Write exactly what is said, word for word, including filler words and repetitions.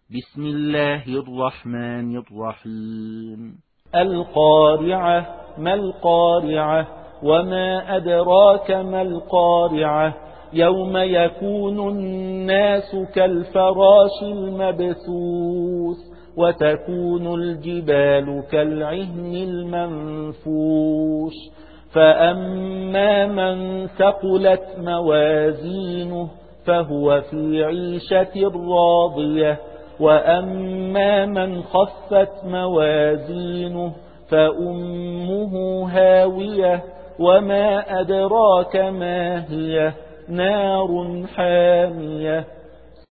بسم الله الرحمن الرحيم. القارعة. ما القارعة؟ وما أدراك ما القارعة؟ يوم يكون الناس كالفراش المبثوث وتكون الجبال كالعهن المنفوش فأما من ثقلت موازينه فهو في عيشة راضية وأما من خفت موازينه فأمه هاوية وما أدراك ما هي نار حامية